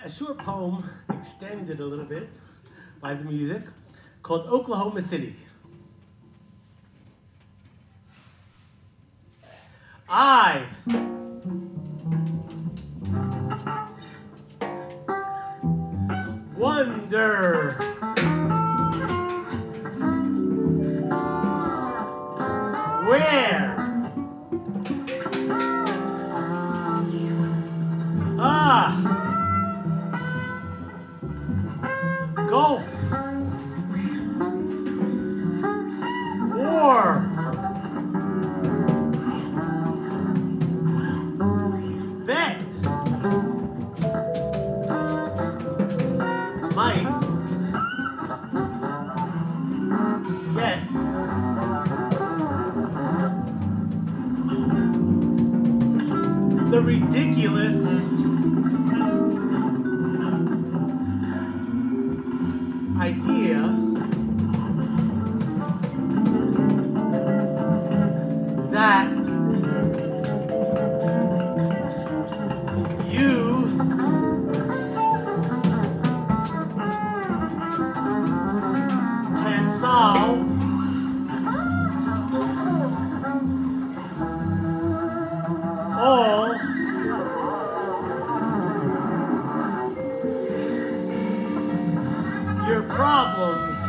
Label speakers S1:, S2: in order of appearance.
S1: short poem extended a little bit by the music called Oklahoma City. I wonder where Gulf War vet might get the ridiculous idea that you can solve all your problems